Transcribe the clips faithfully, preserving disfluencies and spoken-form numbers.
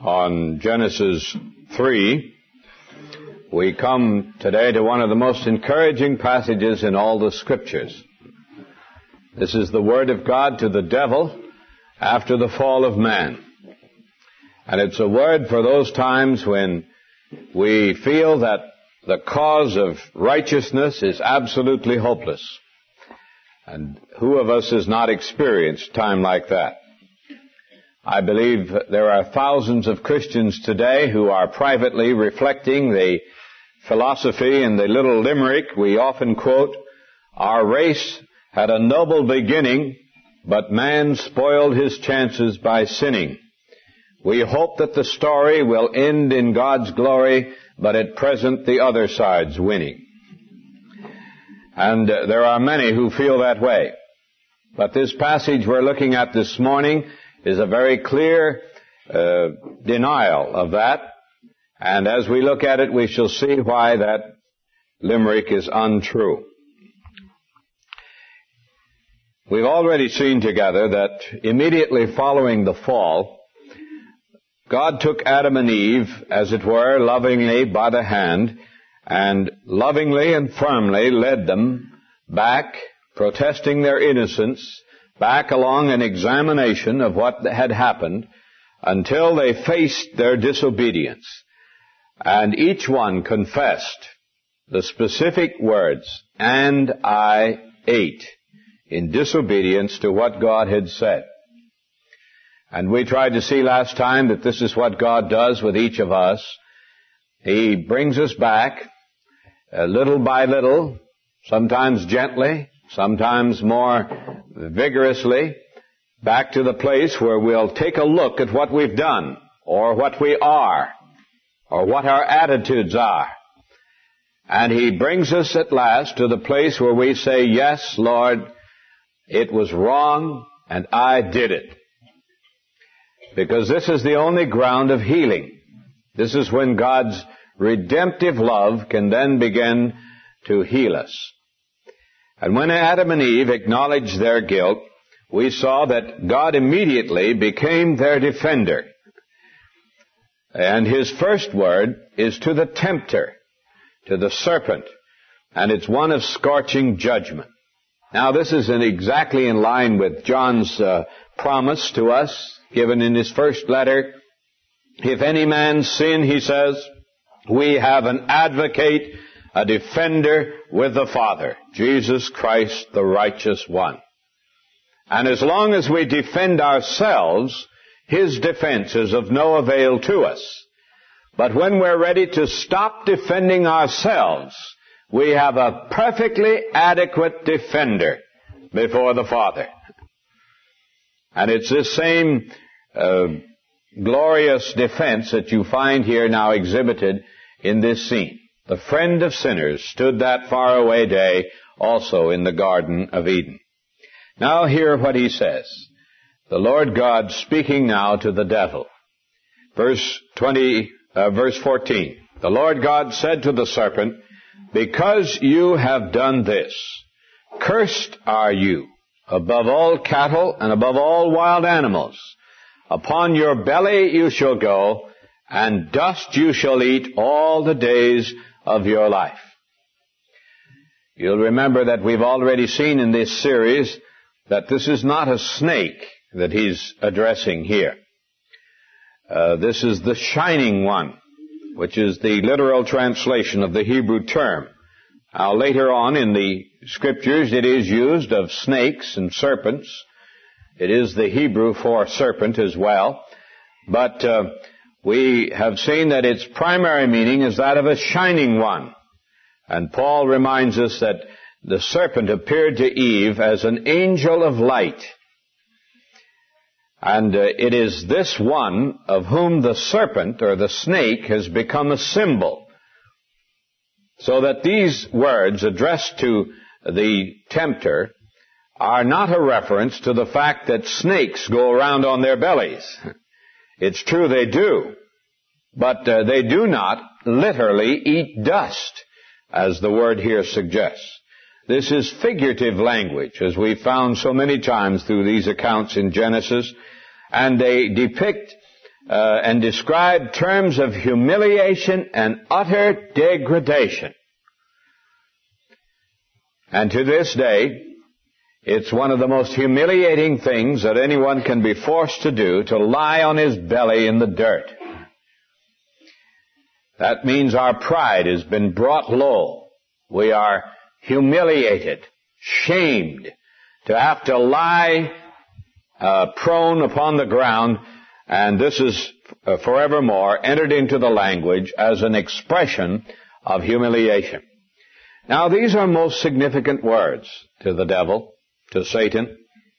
on Genesis three, we come today to one of the most encouraging passages in all the Scriptures. This is the Word of God to the devil after the fall of man. And it's a word for those times when we feel that the cause of righteousness is absolutely hopeless. And who of us has not experienced a time like that? I believe there are thousands of Christians today who are privately reflecting the philosophy in the little limerick we often quote, "Our race had a noble beginning, but man spoiled his chances by sinning. We hope that the story will end in God's glory, but at present the other side's winning." And uh, there are many who feel that way. But this passage we're looking at this morning is a very clear uh, denial of that. And as we look at it, we shall see why that limerick is untrue. We've already seen together that immediately following the fall, God took Adam and Eve, as it were, lovingly by the hand, and lovingly and firmly led them back, protesting their innocence, back along an examination of what had happened, until they faced their disobedience. And each one confessed the specific words, "And I ate," in disobedience to what God had said. And we tried to see last time that this is what God does with each of us. He brings us back, uh, little by little, sometimes gently, sometimes more vigorously, back to the place where we'll take a look at what we've done, or what we are, or what our attitudes are. And He brings us at last to the place where we say, "Yes, Lord, it was wrong, and I did it." Because this is the only ground of healing. This is when God's redemptive love can then begin to heal us. And when Adam and Eve acknowledged their guilt, we saw that God immediately became their defender. And His first word is to the tempter, to the serpent, and it's one of scorching judgment. Now, this isn't exactly in line with John's uh, promise to us, given in his first letter. "If any man sin," he says, "we have an advocate, a defender with the Father, Jesus Christ, the righteous one." And as long as we defend ourselves, His defense is of no avail to us. But when we're ready to stop defending ourselves, we have a perfectly adequate defender before the Father. And it's this same uh, glorious defense that you find here now exhibited in this scene. The friend of sinners stood that faraway day also in the Garden of Eden. Now hear what He says. The Lord God speaking now to the devil. Verse twenty, uh, verse fourteen. The Lord God said to the serpent, "Because you have done this, cursed are you above all cattle and above all wild animals. Upon your belly you shall go, and dust you shall eat all the days of your life." You'll remember that we've already seen in this series that this is not a snake that He's addressing here. Uh, this is the shining one, which is the literal translation of the Hebrew term. Now, later on in the Scriptures, it is used of snakes and serpents. It is the Hebrew for serpent as well. But uh, we have seen that its primary meaning is that of a shining one. And Paul reminds us that the serpent appeared to Eve as an angel of light. And uh, it is this one of whom the serpent, or the snake, has become a symbol. So that these words addressed to the tempter are not a reference to the fact that snakes go around on their bellies. It's true they do, but uh, they do not literally eat dust, as the word here suggests. This is figurative language, as we've found so many times through these accounts in Genesis, and they depict uh, and described terms of humiliation and utter degradation. And to this day, it's one of the most humiliating things that anyone can be forced to do, to lie on his belly in the dirt. That means our pride has been brought low. We are humiliated, shamed, to have to lie uh, prone upon the ground, and this is uh, forevermore entered into the language as an expression of humiliation. Now, these are most significant words to the devil, to Satan.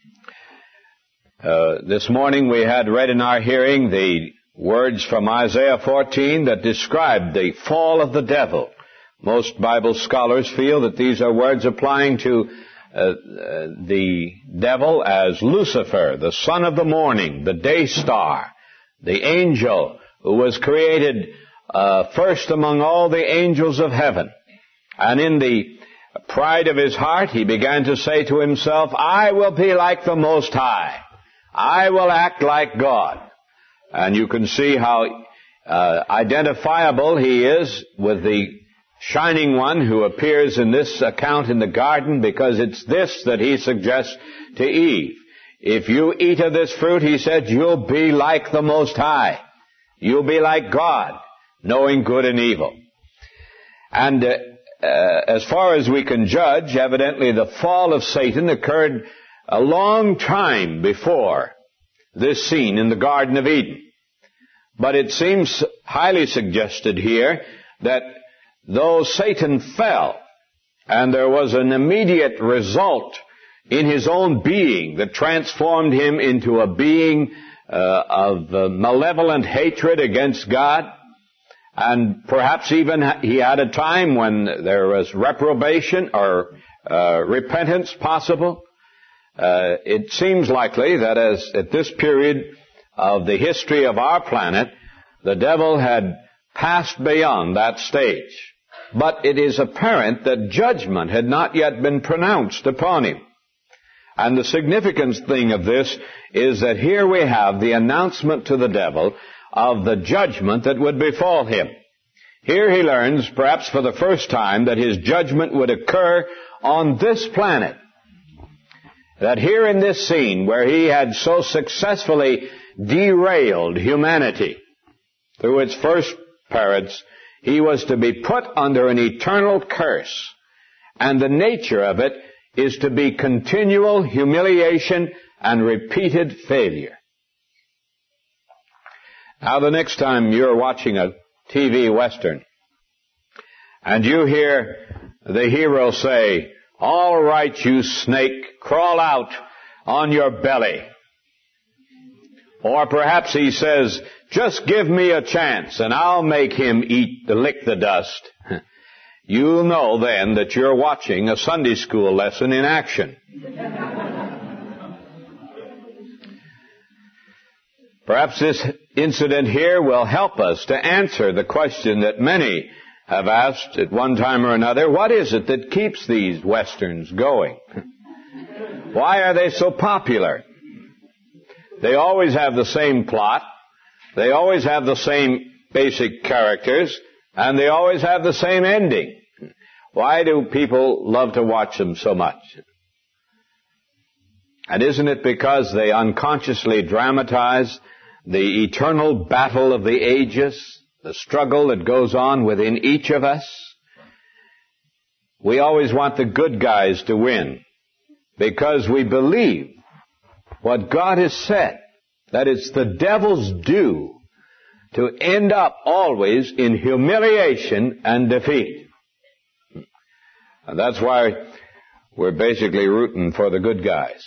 Uh, this morning we had read in our hearing the words from Isaiah fourteen that describe the fall of the devil. Most Bible scholars feel that these are words applying to uh, uh, the devil as Lucifer, the son of the morning, the day star, the angel who was created uh, first among all the angels of heaven. And in the pride of his heart, he began to say to himself, I will be like the Most High. I will act like God. And you can see how uh, identifiable he is with the shining one who appears in this account in the garden, because it's this that he suggests to Eve. If you eat of this fruit, he said, you'll be like the Most High. You'll be like God, knowing good and evil. And uh, Uh, as far as we can judge, evidently the fall of Satan occurred a long time before this scene in the Garden of Eden. But it seems highly suggested here that though Satan fell, and there was an immediate result in his own being that transformed him into a being uh, of uh, malevolent hatred against God, and perhaps even he had a time when there was reprobation or uh, repentance possible. Uh, it seems likely that as at this period of the history of our planet, the devil had passed beyond that stage. But it is apparent that judgment had not yet been pronounced upon him. And the significant thing of this is that here we have the announcement to the devil of the judgment that would befall him. Here he learns, perhaps for the first time, that his judgment would occur on this planet. That here in this scene, where he had so successfully derailed humanity through its first parents, he was to be put under an eternal curse. And the nature of it is to be continual humiliation and repeated failure. Now, the next time you're watching a T V Western and you hear the hero say, all right, you snake, crawl out on your belly. Or perhaps he says, just give me a chance and I'll make him eat, lick the dust. You'll know then that you're watching a Sunday school lesson in action. Perhaps this incident here will help us to answer the question that many have asked at one time or another. What is it that keeps these Westerns going? Why are they so popular? They always have the same plot. They always have the same basic characters. And they always have the same ending. Why do people love to watch them so much? And isn't it because they unconsciously dramatize the eternal battle of the ages, the struggle that goes on within each of us? We always want the good guys to win because we believe what God has said, that it's the devil's due to end up always in humiliation and defeat. And that's why we're basically rooting for the good guys.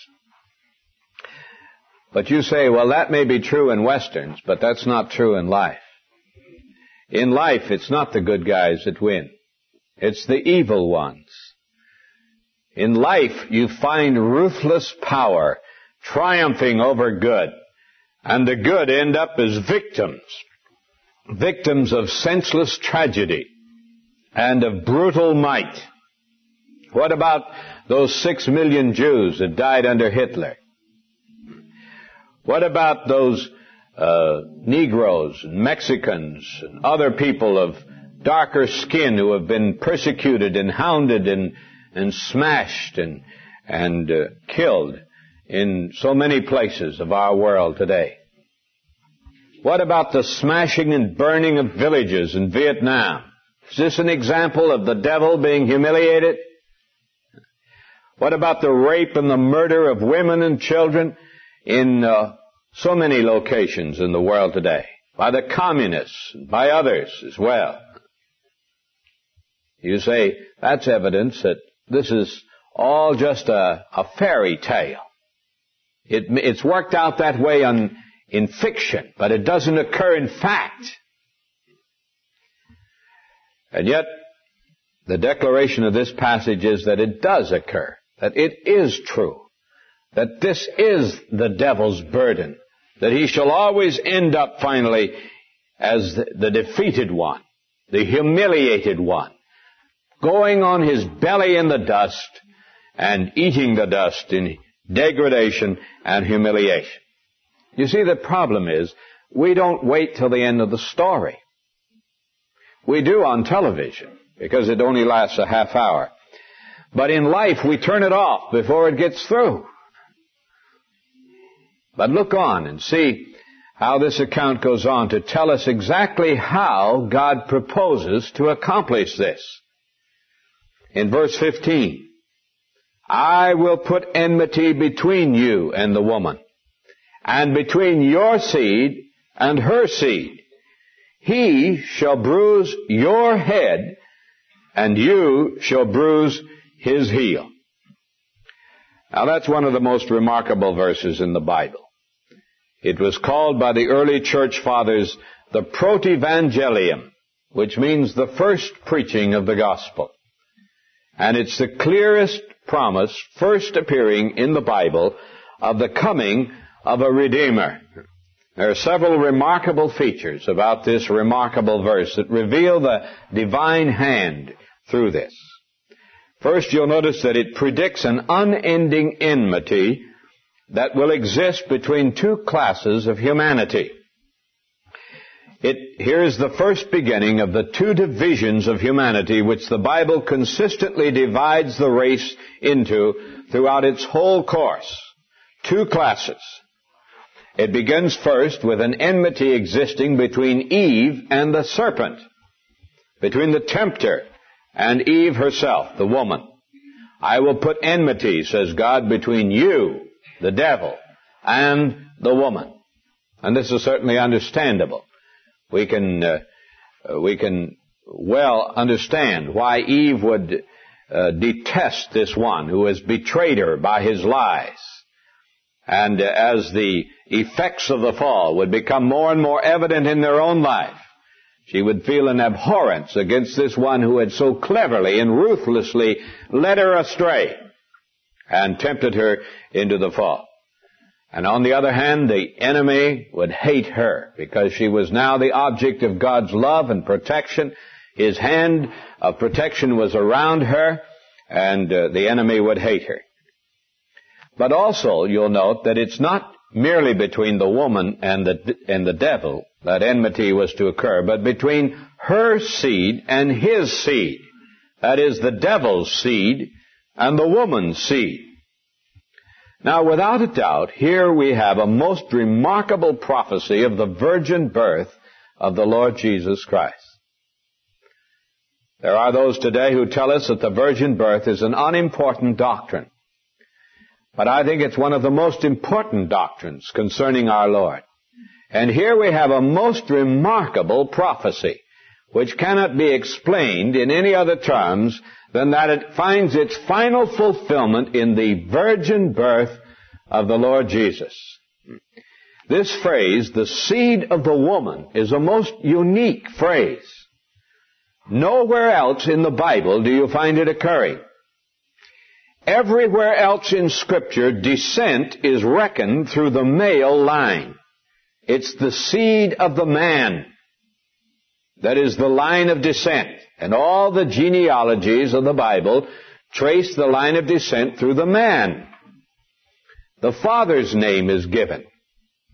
But you say, well, that may be true in Westerns, but that's not true in life. In life, it's not the good guys that win. It's the evil ones. In life, you find ruthless power triumphing over good. And the good end up as victims. Victims of senseless tragedy and of brutal might. What about those six million Jews that died under Hitler? What about those uh, Negroes and Mexicans and other people of darker skin who have been persecuted and hounded and, and smashed and, and uh, killed in so many places of our world today? What about the smashing and burning of villages in Vietnam? Is this an example of the devil being humiliated? What about the rape and the murder of women and children in uh, so many locations in the world today? By the communists, and by others as well. You say, that's evidence that this is all just a, a fairy tale. It, it's worked out that way on, in fiction, but it doesn't occur in fact. And yet, the declaration of this passage is that it does occur, that it is true, that this is the devil's burden, that he shall always end up finally as the, the defeated one, the humiliated one, going on his belly in the dust and eating the dust in degradation and humiliation. You see, the problem is we don't wait till the end of the story. We do on television because it only lasts a half hour. But in life we turn it off before it gets through. But look on and see how this account goes on to tell us exactly how God proposes to accomplish this. In verse fifteen, I will put enmity between you and the woman, and between your seed and her seed. He shall bruise your head, and you shall bruise his heel. Now that's one of the most remarkable verses in the Bible. It was called by the early church fathers the Protevangelium, which means the first preaching of the gospel. And it's the clearest promise first appearing in the Bible of the coming of a Redeemer. There are several remarkable features about this remarkable verse that reveal the divine hand through this. First, you'll notice that it predicts an unending enmity that will exist between two classes of humanity. It, here is the first beginning of the two divisions of humanity which the Bible consistently divides the race into throughout its whole course. Two classes. It begins first with an enmity existing between Eve and the serpent, between the tempter and Eve herself, the woman. I will put enmity, says God, between you, the devil, and the woman. And this is certainly understandable. We can, uh, we can well understand why Eve would uh, detest this one who has betrayed her by his lies. And uh, as the effects of the fall would become more and more evident in their own life, she would feel an abhorrence against this one who had so cleverly and ruthlessly led her astray and tempted her into the fall. And on the other hand, the enemy would hate her because she was now the object of God's love and protection. His hand of protection was around her, and uh, the enemy would hate her. But also, you'll note that it's not merely between the woman and the, and the devil that enmity was to occur, but between her seed and his seed. That is, the devil's seed and the woman's seed. Now, without a doubt, here we have a most remarkable prophecy of the virgin birth of the Lord Jesus Christ. There are those today who tell us that the virgin birth is an unimportant doctrine. But I think it's one of the most important doctrines concerning our Lord. And here we have a most remarkable prophecy, which cannot be explained in any other terms than that it finds its final fulfillment in the virgin birth of the Lord Jesus. This phrase, the seed of the woman, is a most unique phrase. Nowhere else in the Bible do you find it occurring. Everywhere else in Scripture, descent is reckoned through the male line. It's the seed of the man that is the line of descent. And all the genealogies of the Bible trace the line of descent through the man. The father's name is given.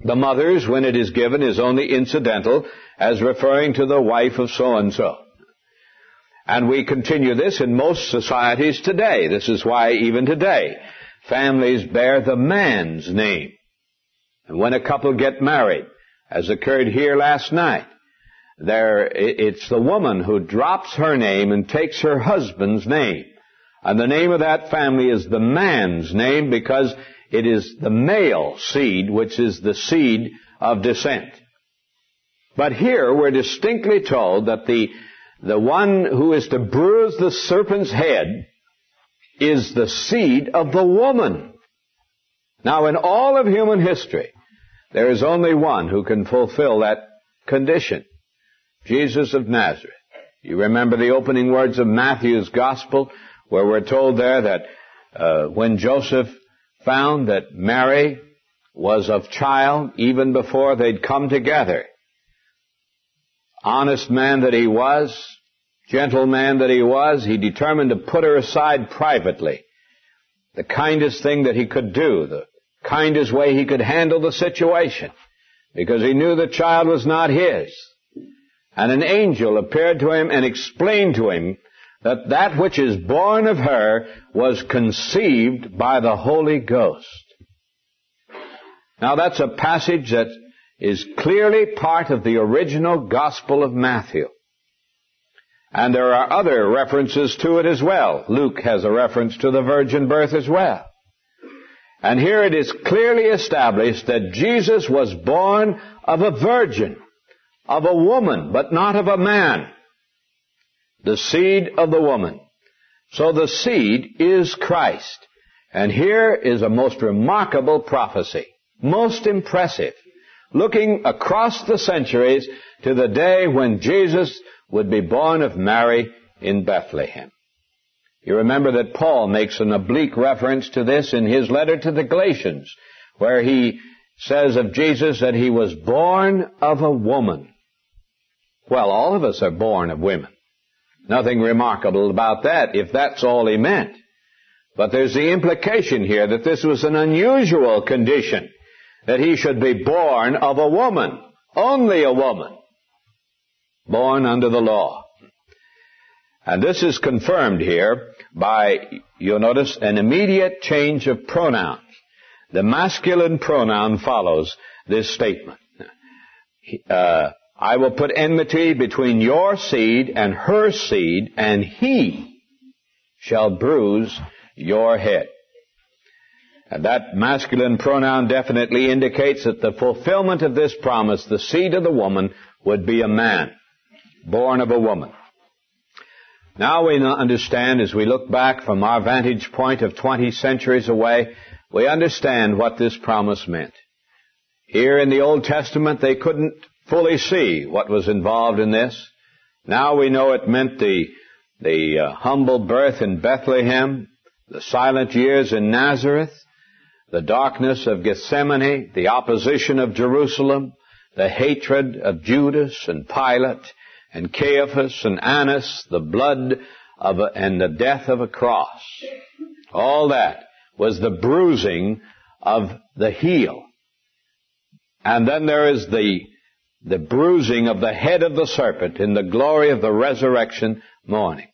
The mother's, when it is given, is only incidental as referring to the wife of so-and-so. And we continue this in most societies today. This is why even today, families bear the man's name. And when a couple get married, as occurred here last night, there, it's the woman who drops her name and takes her husband's name. And the name of that family is the man's name because it is the male seed which is the seed of descent. But here we're distinctly told that the, the one who is to bruise the serpent's head is the seed of the woman. Now, in all of human history, there is only one who can fulfill that condition. Jesus of Nazareth. You remember the opening words of Matthew's Gospel, where we're told there that uh, when Joseph found that Mary was of child, even before they'd come together, honest man that he was, gentle man that he was, he determined to put her aside privately. The kindest thing that he could do, the kindest way he could handle the situation, because he knew the child was not his. And an angel appeared to him and explained to him that that which is born of her was conceived by the Holy Ghost. Now that's a passage that is clearly part of the original Gospel of Matthew. And there are other references to it as well. Luke has a reference to the virgin birth as well. And here it is clearly established that Jesus was born of a virgin, of a woman, but not of a man. The seed of the woman. So the seed is Christ. And here is a most remarkable prophecy. Most impressive. Looking across the centuries to the day when Jesus would be born of Mary in Bethlehem. You remember that Paul makes an oblique reference to this in his letter to the Galatians, where he says of Jesus that he was born of a woman. Well, all of us are born of women. Nothing remarkable about that, if that's all he meant. But there's the implication here that this was an unusual condition, that he should be born of a woman, only a woman, born under the law. And this is confirmed here by, you'll notice, an immediate change of pronouns. The masculine pronoun follows this statement. Uh, I will put enmity between your seed and her seed, and he shall bruise your head. And that masculine pronoun definitely indicates that the fulfillment of this promise, the seed of the woman, would be a man, born of a woman. Now we understand, as we look back from our vantage point of twenty centuries away, we understand what this promise meant. Here in the Old Testament, they couldn't fully see what was involved in this. Now we know it meant the, the uh, humble birth in Bethlehem, the silent years in Nazareth, the darkness of Gethsemane, the opposition of Jerusalem, the hatred of Judas and Pilate, and Caiaphas and Annas, the blood of a, and the death of a cross. All that was the bruising of the heel. And then there is the, the bruising of the head of the serpent in the glory of the resurrection morning.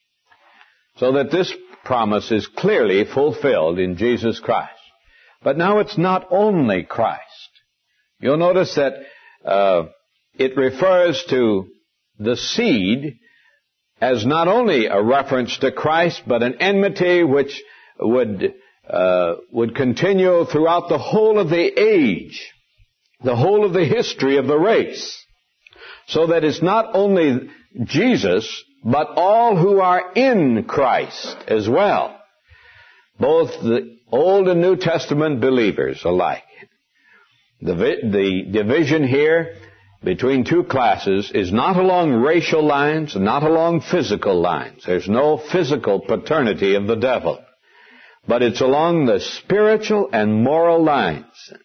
So that this promise is clearly fulfilled in Jesus Christ. But now it's not only Christ. You'll notice that uh, it refers to the seed as not only a reference to Christ, but an enmity which would uh, would continue throughout the whole of the age, the whole of the history of the race. So that it's not only Jesus, but all who are in Christ as well. Both the Old and New Testament believers alike. The, the division here between two classes is not along racial lines, not along physical lines. There's no physical paternity of the devil. But it's along the spiritual and moral lines.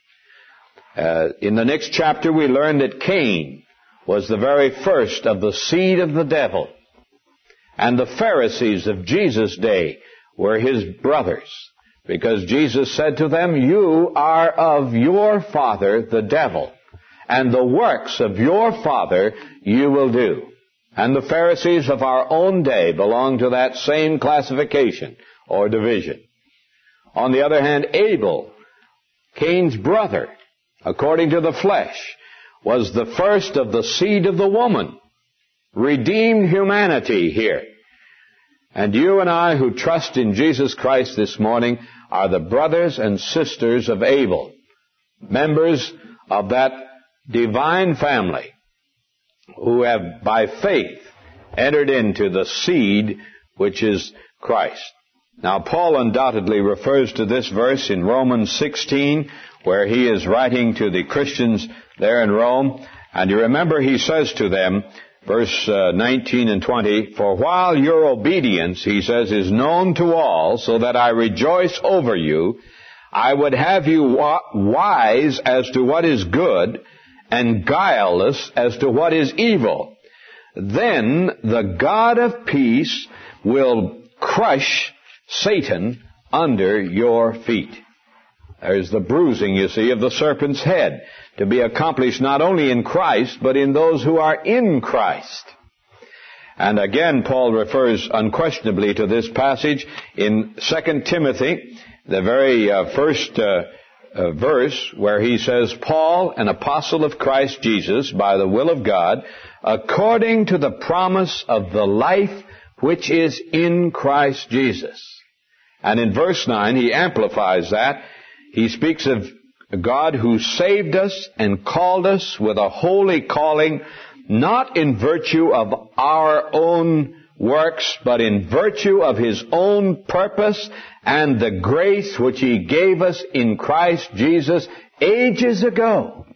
Uh, in the next chapter we learn that Cain was the very first of the seed of the devil. And the Pharisees of Jesus' day were his brothers. Because Jesus said to them, you are of your father, the devil, and the works of your father you will do. And the Pharisees of our own day belong to that same classification or division. On the other hand, Abel, Cain's brother, according to the flesh, was the first of the seed of the woman, redeemed humanity here. And you and I who trust in Jesus Christ this morning are the brothers and sisters of Abel, members of that divine family who have by faith entered into the seed which is Christ. Now, Paul undoubtedly refers to this verse in Romans sixteen, where he is writing to the Christians there in Rome. And you remember he says to them, verse uh, nineteen and twenty, for while your obedience, he says, is known to all, so that I rejoice over you, I would have you wa- wise as to what is good, and guileless as to what is evil. Then the God of peace will crush Satan under your feet. There's the bruising, you see, of the serpent's head, to be accomplished not only in Christ, but in those who are in Christ. And again, Paul refers unquestionably to this passage in Second Timothy, the very uh, first uh, uh, verse, where he says, Paul, an apostle of Christ Jesus, by the will of God, according to the promise of the life which is in Christ Jesus. And in verse nine, he amplifies that. He speaks of God who saved us and called us with a holy calling, not in virtue of our own works, but in virtue of His own purpose and the grace which He gave us in Christ Jesus ages ago.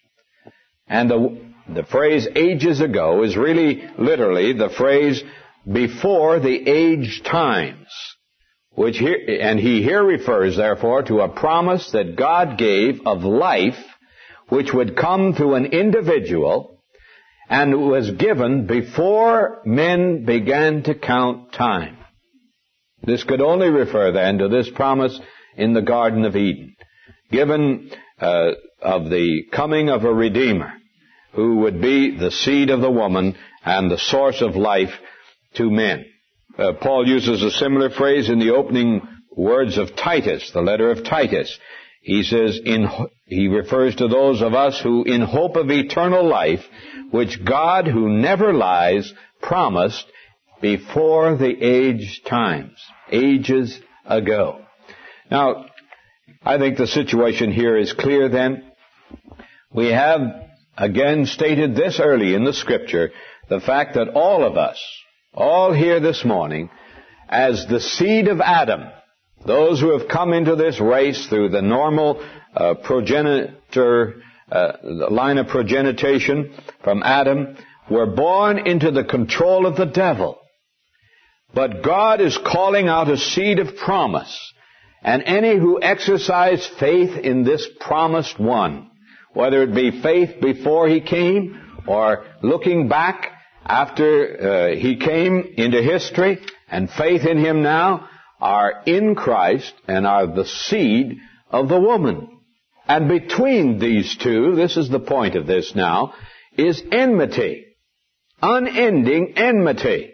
And the, the phrase ages ago is really literally the phrase before the age times. Which here, and he here refers, therefore, to a promise that God gave of life, which would come to an individual, and was given before men began to count time. This could only refer, then, to this promise in the Garden of Eden, given uh, of the coming of a Redeemer, who would be the seed of the woman and the source of life to men. Uh, Paul uses a similar phrase in the opening words of Titus, the letter of Titus. He says, in, he refers to those of us who, in hope of eternal life, which God, who never lies, promised before the age times, ages ago. Now, I think the situation here is clear then. We have, again, stated this early in the Scripture, the fact that all of us, all here this morning, as the seed of Adam, those who have come into this race through the normal uh, progenitor, uh, line of progenitation from Adam, were born into the control of the devil. But God is calling out a seed of promise, and any who exercise faith in this promised one, whether it be faith before he came or looking back after uh, he came into history, and faith in him now, are in Christ and are the seed of the woman. And between these two, this is the point of this now, is enmity. Unending enmity.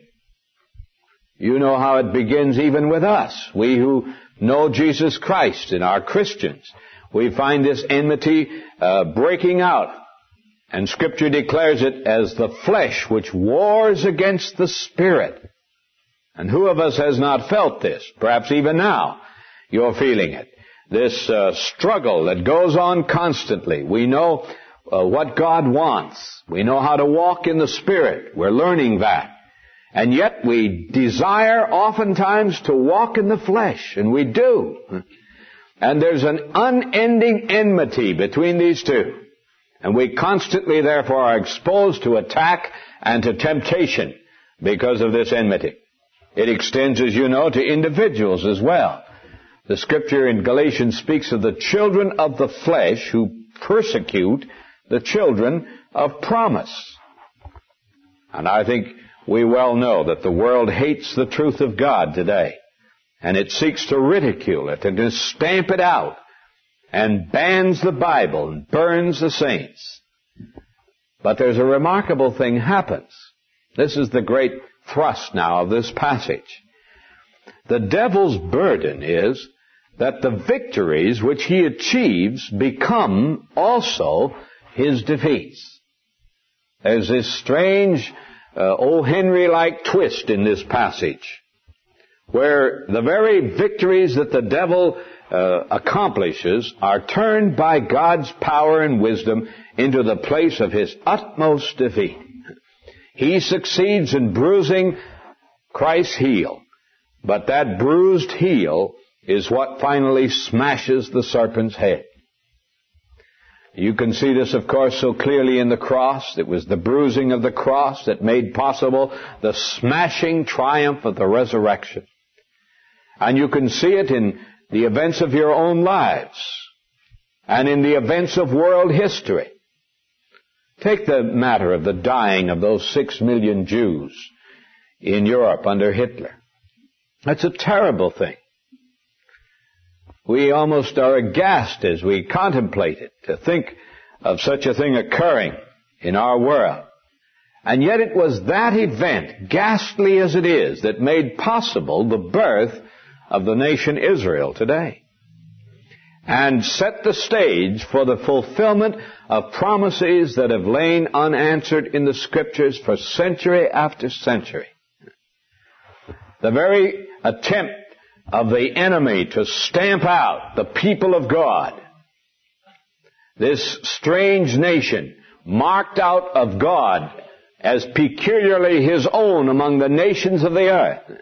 You know how it begins even with us. We who know Jesus Christ and are Christians, we find this enmity uh, breaking out. And Scripture declares it as the flesh which wars against the Spirit. And who of us has not felt this? Perhaps even now you're feeling it. This uh, struggle that goes on constantly. We know uh, what God wants. We know how to walk in the Spirit. We're learning that. And yet we desire oftentimes to walk in the flesh. And we do. And there's an unending enmity between these two. And we constantly, therefore, are exposed to attack and to temptation because of this enmity. It extends, as you know, to individuals as well. The Scripture in Galatians speaks of the children of the flesh who persecute the children of promise. And I think we well know that the world hates the truth of God today. and it seeks to ridicule it and to stamp it out and bans the Bible and burns the saints. But there's a remarkable thing happens. This is the great thrust now of this passage. The devil's burden is that the victories which he achieves become also his defeats. There's this strange, uh, O. Henry-like twist in this passage, where the very victories that the devil uh, accomplishes are turned by God's power and wisdom into the place of his utmost defeat. He succeeds in bruising Christ's heel, but that bruised heel is what finally smashes the serpent's head. You can see this, of course, so clearly in the cross. It was the bruising of the cross that made possible the smashing triumph of the resurrection. And you can see it in the events of your own lives and in the events of world history. Take the matter of the dying of those six million Jews in Europe under Hitler. That's a terrible thing. We almost are aghast as we contemplate it, to think of such a thing occurring in our world. And yet it was that event, ghastly as it is, that made possible the birth of the nation Israel today, and set the stage for the fulfillment of promises that have lain unanswered in the Scriptures for century after century. The very attempt of the enemy to stamp out the people of God, this strange nation marked out of God as peculiarly his own among the nations of the earth.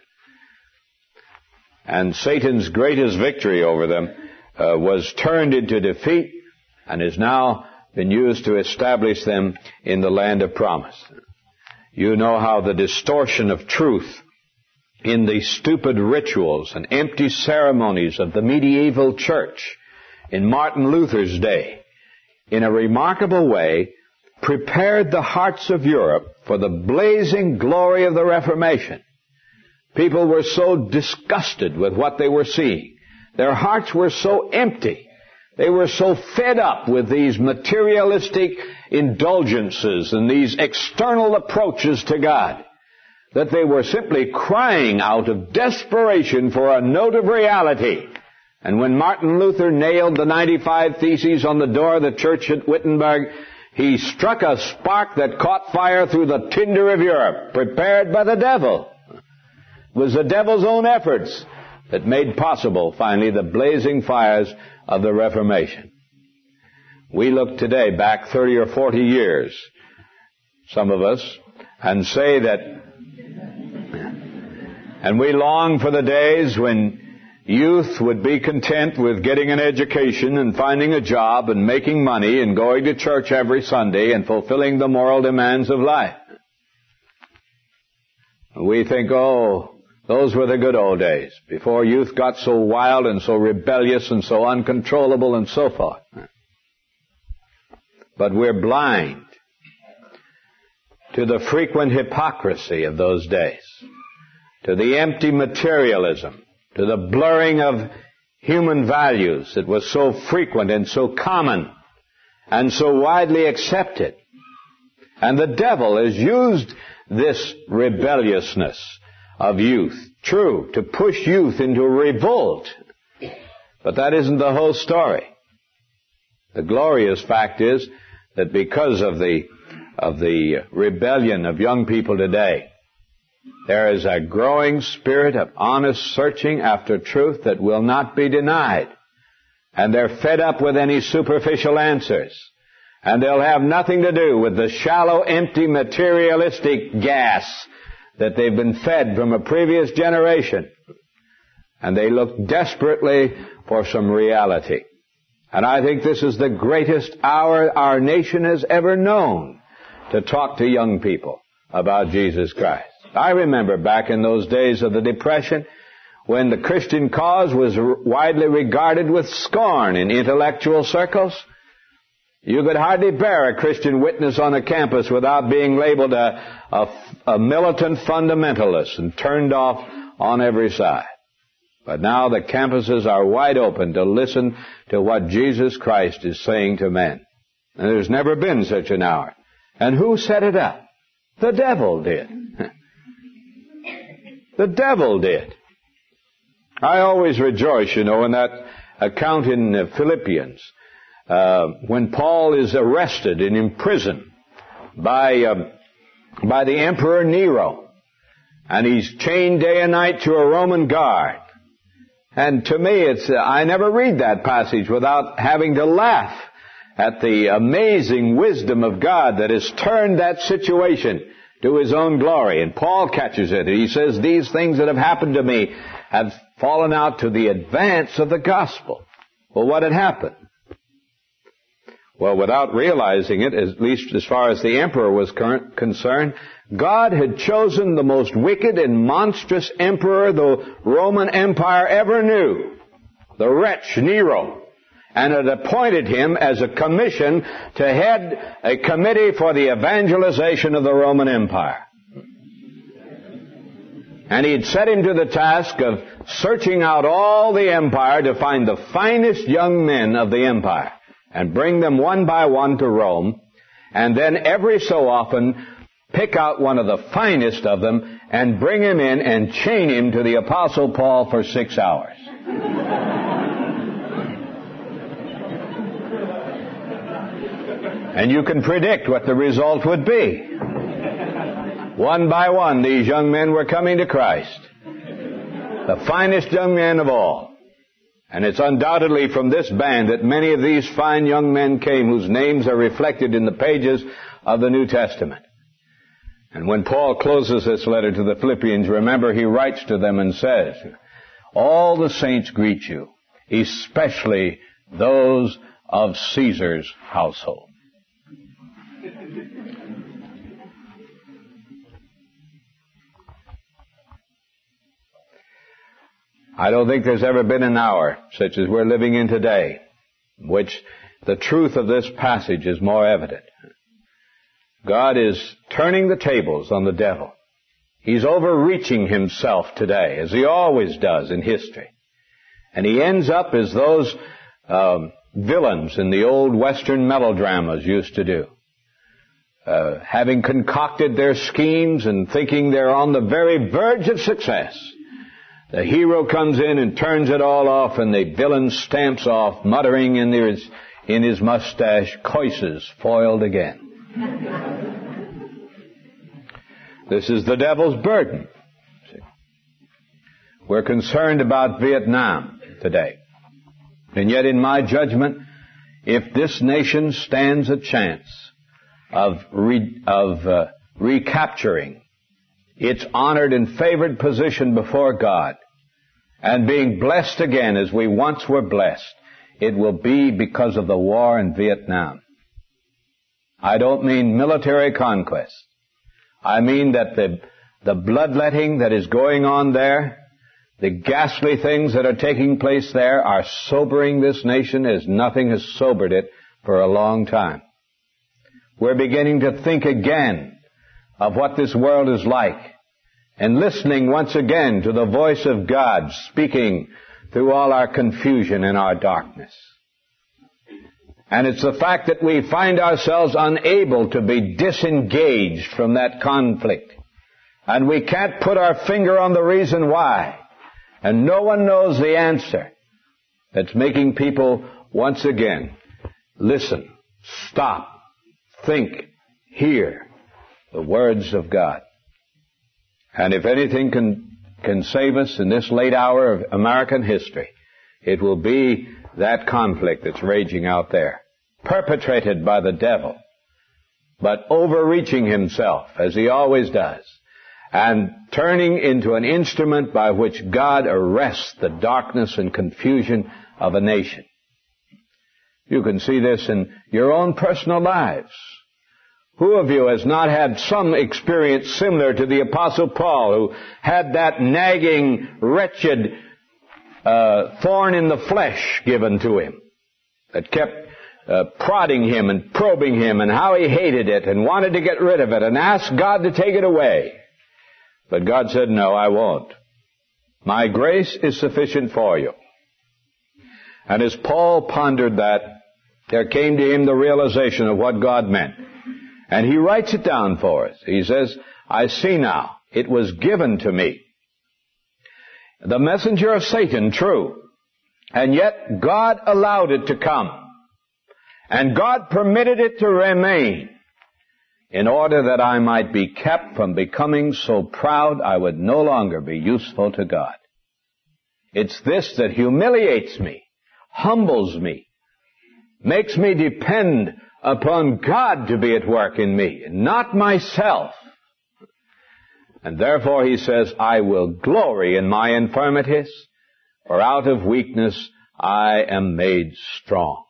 And Satan's greatest victory over them uh, was turned into defeat and has now been used to establish them in the land of promise. You know how the distortion of truth in the stupid rituals and empty ceremonies of the medieval church in Martin Luther's day, in a remarkable way, prepared the hearts of Europe for the blazing glory of the Reformation. People were so disgusted with what they were seeing. Their hearts were so empty. They were so fed up with these materialistic indulgences and these external approaches to God that they were simply crying out of desperation for a note of reality. And when Martin Luther nailed the ninety-five Theses on the door of the church at Wittenberg, he struck a spark that caught fire through the tinder of Europe, prepared by the devil. It was the devil's own efforts that made possible, finally, the blazing fires of the Reformation. We look today back thirty or forty years, some of us, and say that, and we long for the days when youth would be content with getting an education and finding a job and making money and going to church every Sunday and fulfilling the moral demands of life. We think, oh, those were the good old days, before youth got so wild and so rebellious and so uncontrollable and so forth. But we're blind to the frequent hypocrisy of those days, to the empty materialism, to the blurring of human values that was so frequent and so common and so widely accepted. And the devil has used this rebelliousness of youth, true, to push youth into revolt. But that isn't the whole story. The glorious fact is that because of the of the rebellion of young people today, there is a growing spirit of honest searching after truth that will not be denied. And they're fed up with any superficial answers. And they'll have nothing to do with the shallow, empty, materialistic gas that they've been fed from a previous generation. And they look desperately for some reality. And I think this is the greatest hour our nation has ever known, to talk to young people about Jesus Christ. I remember back in those days of the Depression, when the Christian cause was widely regarded with scorn in intellectual circles. You could hardly bear a Christian witness on a campus without being labeled a, a, a militant fundamentalist and turned off on every side. But now the campuses are wide open to listen to what Jesus Christ is saying to men. And there's never been such an hour. And who set it up? The devil did. The devil did. I always rejoice, you know, in that account in Philippians, uh, when Paul is arrested and imprisoned by, uh, by the Emperor Nero. And he's chained day and night to a Roman guard. And to me, it's, uh, I never read that passage without having to laugh at the amazing wisdom of God that has turned that situation to His own glory. And Paul catches it. He says, these things that have happened to me have fallen out to the advance of the gospel. Well, what had happened? Well, without realizing it, at least as far as the emperor was concerned, God had chosen the most wicked and monstrous emperor the Roman Empire ever knew, the wretch Nero, and had appointed him as a commission to head a committee for the evangelization of the Roman Empire. And he had set him to the task of searching out all the empire to find the finest young men of the empire and bring them one by one to Rome, and then every so often pick out one of the finest of them and bring him in and chain him to the Apostle Paul for six hours. And you can predict what the result would be. One by one, these young men were coming to Christ. The finest young men of all. And it's undoubtedly from this band that many of these fine young men came whose names are reflected in the pages of the New Testament. And when Paul closes this letter to the Philippians, remember he writes to them and says, all the saints greet you, especially those of Caesar's household. I don't think there's ever been an hour, such as we're living in today, in which the truth of this passage is more evident. God is turning the tables on the devil. He's overreaching himself today, as he always does in history. And he ends up as those um, villains in the old Western melodramas used to do. Uh, having concocted their schemes and thinking they're on the very verge of success, the hero comes in and turns it all off, and the villain stamps off, muttering in his, in his mustache, "Choices foiled again." This is the devil's burden. We're concerned about Vietnam today. And yet, in my judgment, if this nation stands a chance of, re, of uh, recapturing its honored and favored position before God, and being blessed again as we once were blessed, it will be because of the war in Vietnam. I don't mean military conquest. I mean that the, the bloodletting that is going on there, the ghastly things that are taking place there are sobering this nation as nothing has sobered it for a long time. We're beginning to think again of what this world is like, and listening once again to the voice of God speaking through all our confusion and our darkness. And it's the fact that we find ourselves unable to be disengaged from that conflict. And we can't put our finger on the reason why. And no one knows the answer. That's making people once again listen, stop, think, hear the words of God. And if anything can, can save us in this late hour of American history, it will be that conflict that's raging out there, perpetrated by the devil, but overreaching himself, as he always does, and turning into an instrument by which God arrests the darkness and confusion of a nation. You can see this in your own personal lives. Who of you has not had some experience similar to the Apostle Paul, who had that nagging, wretched uh, thorn in the flesh given to him, that kept uh, prodding him and probing him, and how he hated it and wanted to get rid of it and asked God to take it away. But God said, "No, I won't. My grace is sufficient for you. And as Paul pondered that, there came to him the realization of what God meant. And he writes it down for us. He says, I see now, it was given to me. The messenger of Satan, true. And yet God allowed it to come. And God permitted it to remain in order that I might be kept from becoming so proud I would no longer be useful to God. It's this that humiliates me, humbles me, makes me depend upon God to be at work in me, not myself. And therefore he says, I will glory in my infirmities, for out of weakness I am made strong.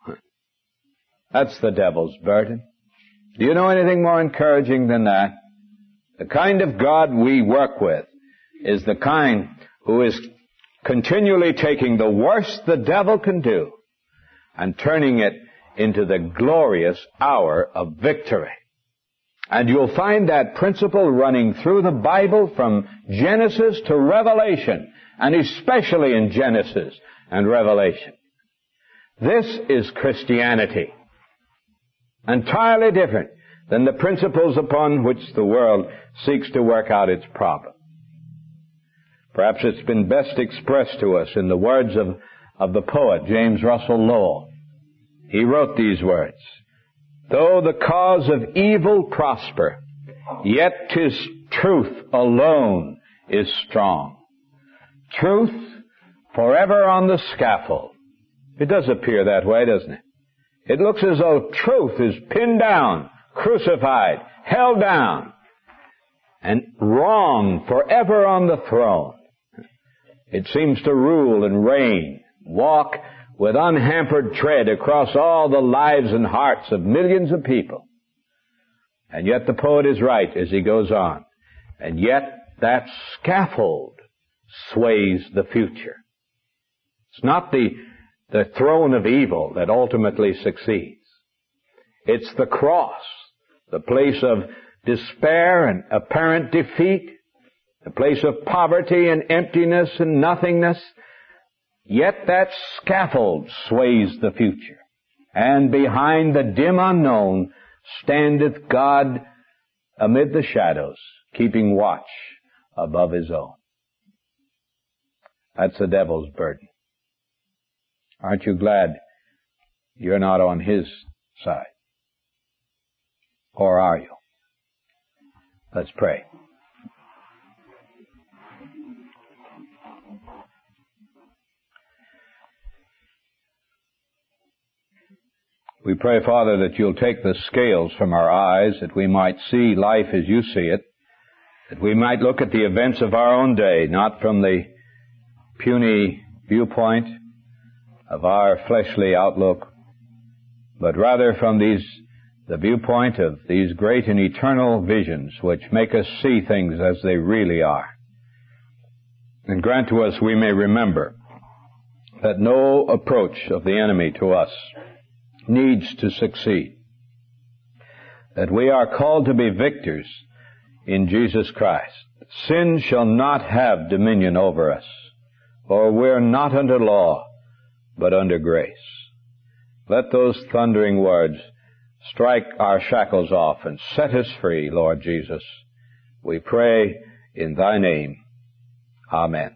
That's the devil's burden. Do you know anything more encouraging than that? The kind of God we work with is the kind who is continually taking the worst the devil can do and turning it into the glorious hour of victory. And you'll find that principle running through the Bible from Genesis to Revelation, and especially in Genesis and Revelation. This is Christianity. Entirely different than the principles upon which the world seeks to work out its problem. Perhaps it's been best expressed to us in the words of, of the poet James Russell Lowell. He wrote these words, though the cause of evil prosper, yet 'tis truth alone is strong. Truth forever on the scaffold. It does appear that way, doesn't it? It looks as though truth is pinned down, crucified, held down, and wrong forever on the throne. It seems to rule and reign, walk with unhampered tread across all the lives and hearts of millions of people. And yet the poet is right as he goes on. And yet that scaffold sways the future. It's not the, the throne of evil that ultimately succeeds. It's the cross, the place of despair and apparent defeat, the place of poverty and emptiness and nothingness. Yet that scaffold sways the future. And behind the dim unknown standeth God amid the shadows, keeping watch above his own. That's the devil's burden. Aren't you glad you're not on his side? Or are you? Let's pray. We pray, Father, that you'll take the scales from our eyes, that we might see life as you see it, that we might look at the events of our own day, not from the puny viewpoint of our fleshly outlook, but rather from these, the viewpoint of these great and eternal visions which make us see things as they really are. And grant to us we may remember that no approach of the enemy to us needs to succeed. That we are called to be victors in Jesus Christ. Sin shall not have dominion over us, for we're not under law, but under grace. Let those thundering words strike our shackles off and set us free, Lord Jesus. We pray in thy name. Amen.